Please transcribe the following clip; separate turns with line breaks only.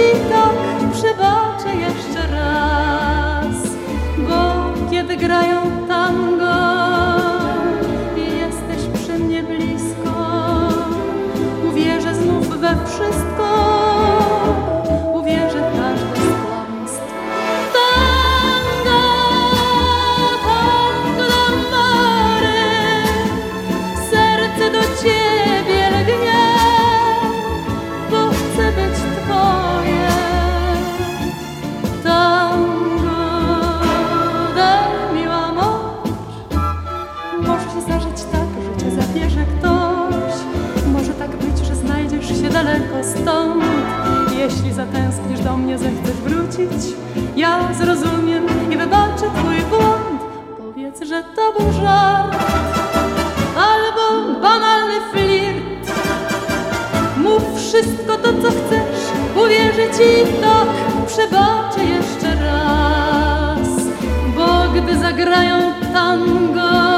ci tak, przebaczę jeszcze raz, bo kiedy grają tango i jesteś przy mnie blisko, uwierzę znów we wszystko, uwierzę w każde skłamstwo. Tango, tango d'amore, serce do ciebie lgnie, bo chcę być twoje. Tango, daj mi amor. Może się zdarzyć tak, że cię zabierze ktoś. Może tak być, że znajdziesz się daleko stąd. Jeśli zatęsknisz do mnie, zechcesz wrócić, ja zrozumiem i wybaczę twój błąd. Powiedz, że to był żart albo banalny flirt. Mów wszystko to, co chcesz, uwierzę ci tak, przebaczę jeszcze raz, bo gdy zagrają tango